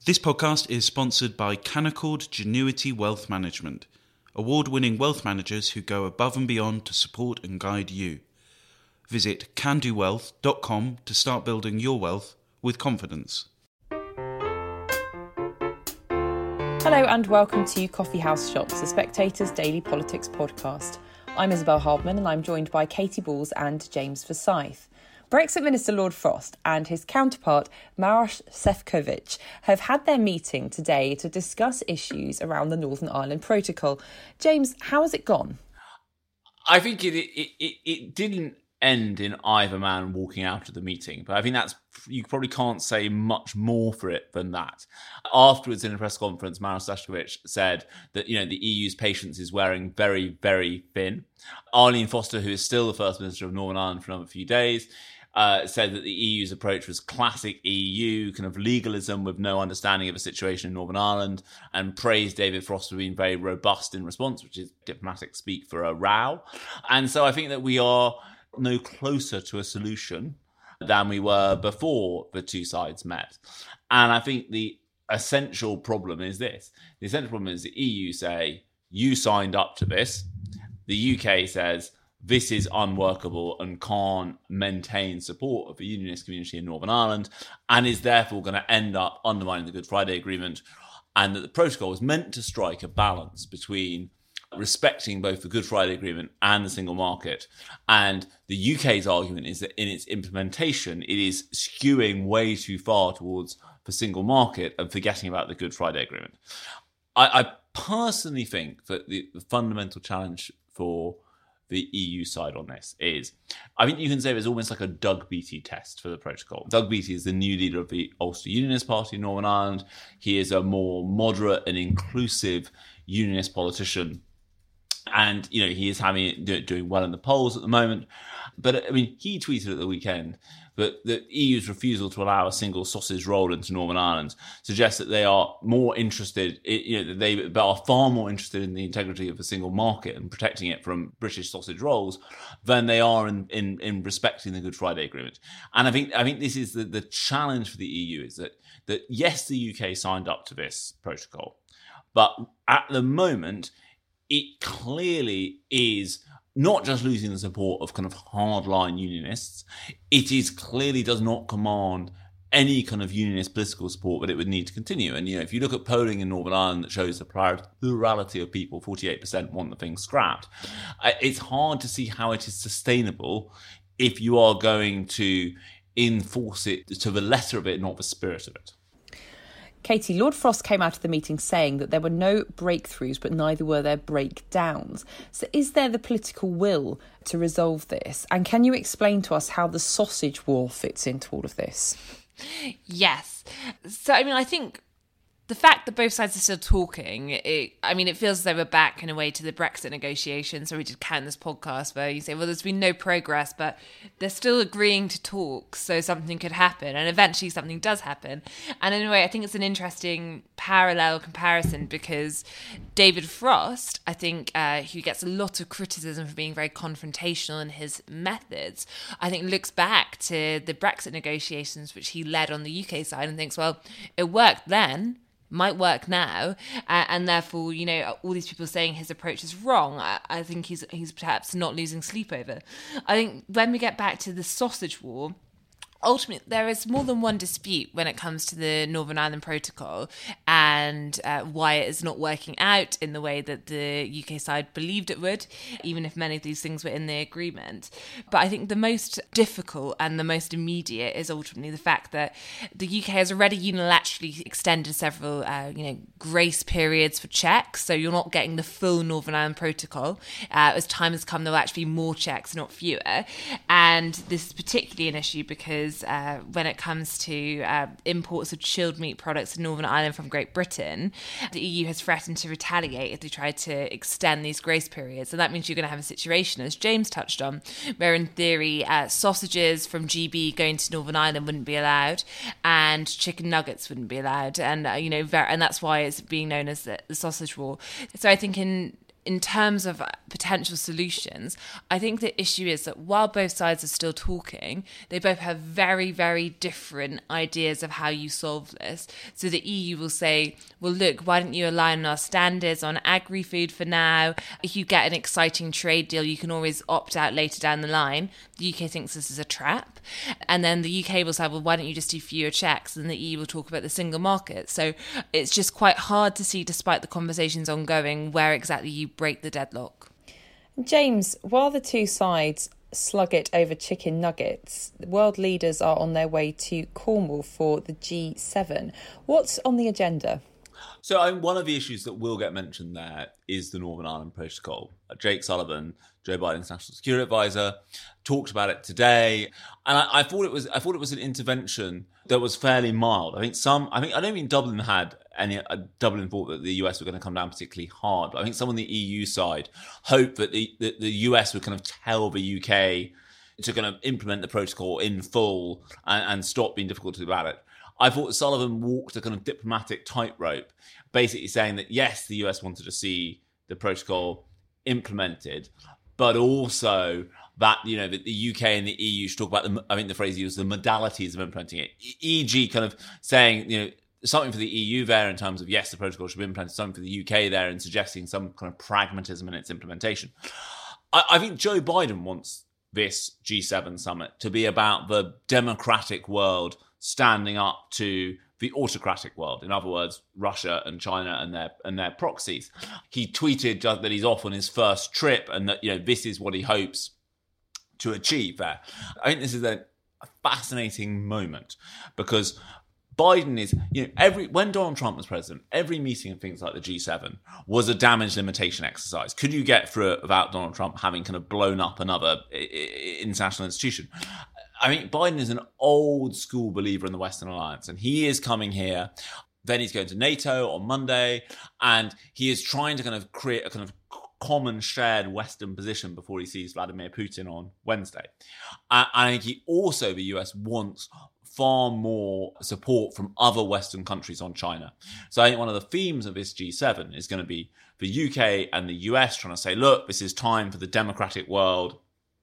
This podcast is sponsored by Canaccord Genuity Wealth Management, award-winning wealth managers who go above and beyond to support and guide you. Visit candowealth.com to start building your wealth with confidence. Hello and welcome to Coffee House Shots, the Spectator's daily politics podcast. I'm Isabel Hardman and I'm joined by Katy Balls and James Forsyth. Brexit Minister Lord Frost and his counterpart Maroš Šefčovič have had their meeting today to discuss issues around the Northern Ireland Protocol. James, how has it gone? I think it didn't end in either man walking out of the meeting, but I think you probably can't say much more for it than that. Afterwards, in a press conference, Maroš Šefčovič said that the EU's patience is wearing very, very thin. Arlene Foster, who is still the First Minister of Northern Ireland for another few days, said that the EU's approach was classic EU, kind of legalism with no understanding of the situation in Northern Ireland, and praised David Frost for being very robust in response, which is diplomatic speak for a row. And so I think that we are no closer to a solution than we were before the two sides met. And I think the essential problem is this. The essential problem is the EU say, you signed up to this. The UK says, this is unworkable and can't maintain support of the unionist community in Northern Ireland and is therefore going to end up undermining the Good Friday Agreement, and that the protocol was meant to strike a balance between respecting both the Good Friday Agreement and the single market. And the UK's argument is that in its implementation, it is skewing way too far towards the single market and forgetting about the Good Friday Agreement. I personally think that the fundamental challenge for the EU side on this is, I think you can say there's almost like a Doug Beattie test for the protocol. Doug Beattie is the new leader of the Ulster Unionist Party in Northern Ireland. He is a more moderate and inclusive unionist politician. And, he is doing well in the polls at the moment. But, he tweeted at the weekend that the EU's refusal to allow a single sausage roll into Northern Ireland suggests that they are more interested, they are far more interested in the integrity of the single market and protecting it from British sausage rolls than they are in respecting the Good Friday Agreement. And I think this is the challenge for the EU is that yes, the UK signed up to this protocol, but at the moment, it clearly is not just losing the support of kind of hardline unionists. It is clearly does not command any kind of unionist political support that it would need to continue. And, if you look at polling in Northern Ireland that shows the plurality of people, 48% want the thing scrapped, it's hard to see how it is sustainable if you are going to enforce it to the letter of it, not the spirit of it. Katy, Lord Frost came out of the meeting saying that there were no breakthroughs, but neither were there breakdowns. So is there the political will to resolve this? And can you explain to us how the sausage war fits into all of this? Yes. So, I think the fact that both sides are still talking, it feels as though we're back in a way to the Brexit negotiations. So we did count this podcast where you say, well, there's been no progress, but they're still agreeing to talk, so something could happen. And eventually something does happen. And in a way, I think it's an interesting parallel comparison because David Frost, I think, who gets a lot of criticism for being very confrontational in his methods, I think looks back to the Brexit negotiations, which he led on the UK side and thinks, well, it worked then, might work now, and therefore, all these people saying his approach is wrong, I think he's perhaps not losing sleep over. I think when we get back to the sausage war, ultimately, there is more than one dispute when it comes to the Northern Ireland Protocol and why it is not working out in the way that the UK side believed it would, even if many of these things were in the agreement. But I think the most difficult and the most immediate is ultimately the fact that the UK has already unilaterally extended several, grace periods for checks. So you're not getting the full Northern Ireland Protocol. As time has come, there will actually be more checks, not fewer. And this is particularly an issue because when it comes to imports of chilled meat products in Northern Ireland from Great Britain, the EU has threatened to retaliate if they try to extend these grace periods. And that means you're going to have a situation, as James touched on, where in theory sausages from GB going to Northern Ireland wouldn't be allowed and chicken nuggets wouldn't be allowed. And, and that's why it's being known as the sausage war. So I think in terms of potential solutions, I think the issue is that while both sides are still talking, they both have very, very different ideas of how you solve this. So the EU will say, well, look, why don't you align on our standards on agri-food for now? If you get an exciting trade deal, you can always opt out later down the line. The UK thinks this is a trap. And then the UK will say, well, why don't you just do fewer checks? And the EU will talk about the single market. So it's just quite hard to see, despite the conversations ongoing, where exactly you break the deadlock. James, while the two sides slug it over chicken nuggets, world leaders are on their way to Cornwall for the G7. What's on the agenda? So one of the issues that will get mentioned there is the Northern Ireland Protocol. Jake Sullivan, Joe Biden's national security advisor, talked about it today, and I thought it was an intervention that was fairly mild. I don't think Dublin had any. Dublin thought that the US were going to come down particularly hard, but I think some on the EU side hoped that the US would kind of tell the UK to kind of implement the protocol in full and stop being difficult about it. I thought Sullivan walked a kind of diplomatic tightrope, basically saying that yes, the US wanted to see the protocol implemented, but also that, that the UK and the EU should talk about I think the phrase he used, the modalities of implementing it. E.g. kind of saying, something for the EU there in terms of, yes, the protocol should be implemented, something for the UK there and suggesting some kind of pragmatism in its implementation. I think Joe Biden wants this G7 summit to be about the democratic world standing up to the autocratic world. In other words, Russia and China and their proxies. He tweeted that he's off on his first trip and that, this is what he hopes to achieve there. I think this is a fascinating moment because Biden is, when Donald Trump was president, every meeting of things like the G7 was a damage limitation exercise. Could you get through it without Donald Trump having kind of blown up another international institution? I mean, Biden is an old school believer in the Western Alliance, and he is coming here. Then he's going to NATO on Monday, and he is trying to kind of create a kind of common shared Western position before he sees Vladimir Putin on Wednesday. And I think the US wants far more support from other Western countries on China. So I think one of the themes of this G7 is going to be the UK and the US trying to say, look, this is time for the democratic world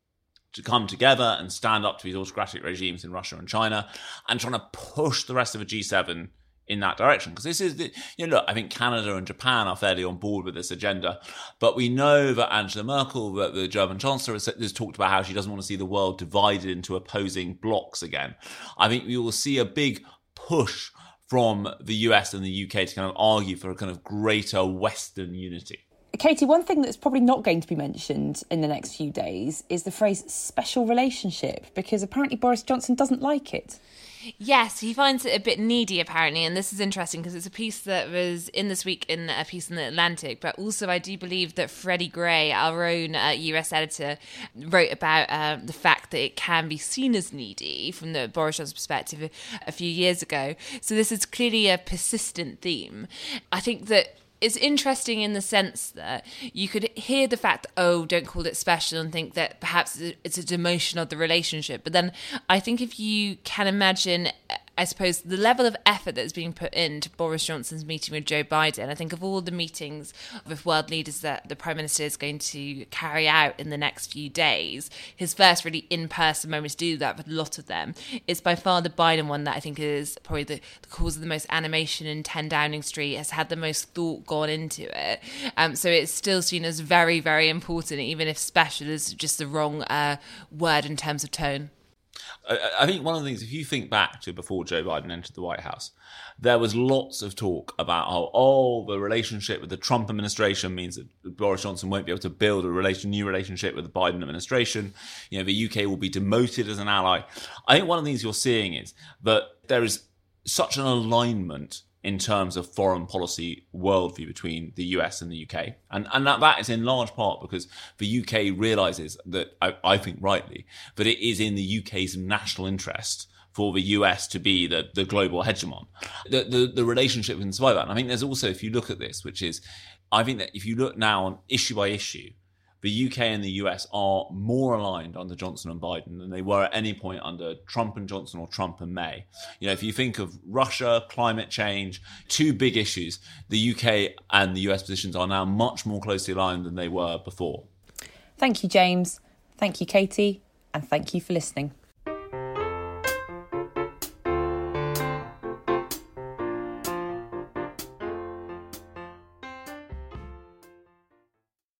to come together and stand up to these autocratic regimes in Russia and China, and trying to push the rest of the G7 in that direction. Because this is, look, I think Canada and Japan are fairly on board with this agenda, but we know that Angela Merkel, the German Chancellor, has talked about how she doesn't want to see the world divided into opposing blocs again. I think we will see a big push from the US and the UK to kind of argue for a kind of greater Western unity. Katie, one thing that's probably not going to be mentioned in the next few days is the phrase special relationship, because apparently Boris Johnson doesn't like it. Yes, he finds it a bit needy, apparently, and this is interesting because it's a piece that was in This Week in a piece in the Atlantic, but also I do believe that Freddie Gray, our own US editor, wrote about the fact that it can be seen as needy from the Boris Johnson perspective a few years ago. So this is clearly a persistent theme. I think that it's interesting in the sense that you could hear the fact that, oh, don't call it special, and think that perhaps it's a demotion of the relationship. But then I think if you can imagine, I suppose, the level of effort that's being put into Boris Johnson's meeting with Joe Biden, I think of all the meetings with world leaders that the Prime Minister is going to carry out in the next few days, his first really in-person moment to do that with a lot of them is by far the Biden one that I think is probably the cause of the most animation in 10 Downing Street, has had the most thought gone into it. So it's still seen as very, very important, even if special is just the wrong word in terms of tone. I think one of the things, if you think back to before Joe Biden entered the White House, there was lots of talk about how, the relationship with the Trump administration means that Boris Johnson won't be able to build a new relationship with the Biden administration. The UK will be demoted as an ally. I think one of the things you're seeing is that there is such an alignment in terms of foreign policy worldview between the US and the UK. And that is in large part because the UK realises that, I think rightly, that it is in the UK's national interest for the US to be the global hegemon. The relationship can survive that. And I think there's also, if you look at this, which is, I think that if you look now on issue by issue, the UK and the US are more aligned under Johnson and Biden than they were at any point under Trump and Johnson or Trump and May. If you think of Russia, climate change, two big issues, the UK and the US positions are now much more closely aligned than they were before. Thank you, James. Thank you, Katie. And thank you for listening.